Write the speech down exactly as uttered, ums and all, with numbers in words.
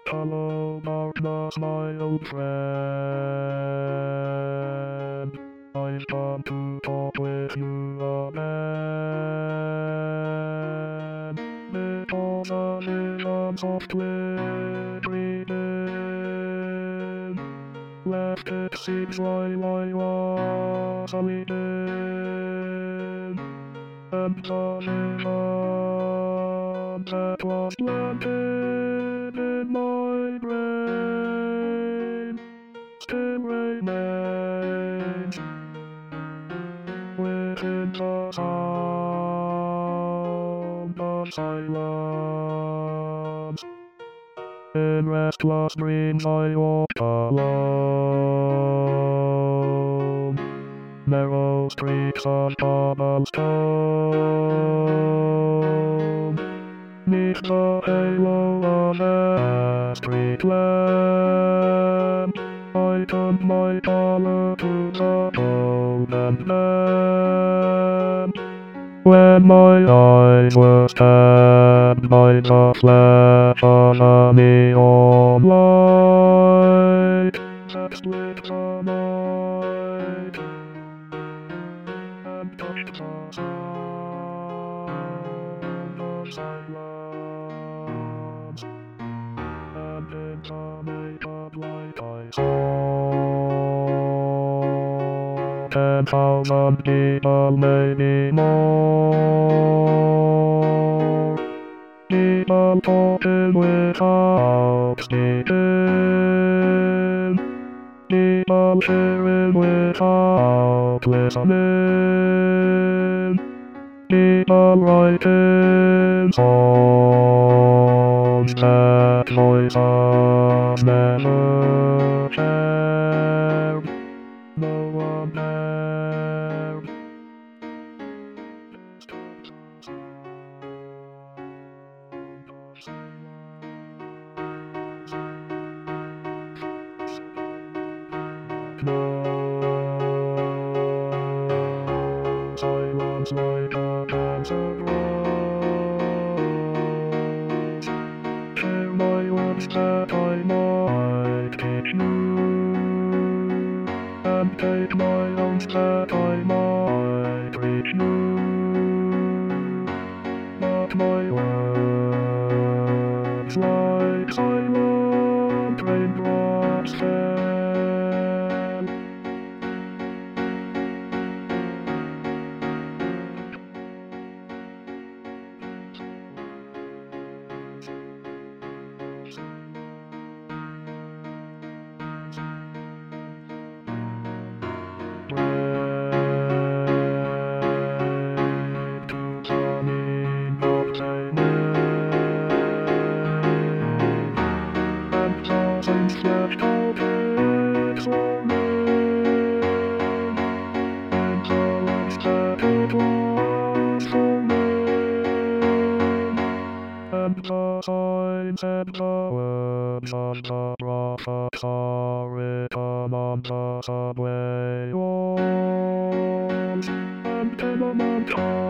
Hello, darkness, my old friend. I've come to talk with you again. Because a visions of dreaming left it seems while I was sleeping. And the vision that was planted in my brain still remains within the sound of silence. In restless dreams I walked alone, narrow streets of cobblestone, neath the halo of a street lamp, I turned my collar to the cold and damp. When my eyes were stabbed by the flash of a neon light that split the night and touched the sound of silence, and in the makeup light I saw ten thousand people, maybe more. People talking without speaking, people hearing without listening, people writing songs that voices never shared. No one dared. No silence like a cancer grows. Share my words that I might teach you, and take my own that I might reach you. But my words like silent raindrops fell. And the signs and the words of the prophets are written on the subway walls and tenement halls.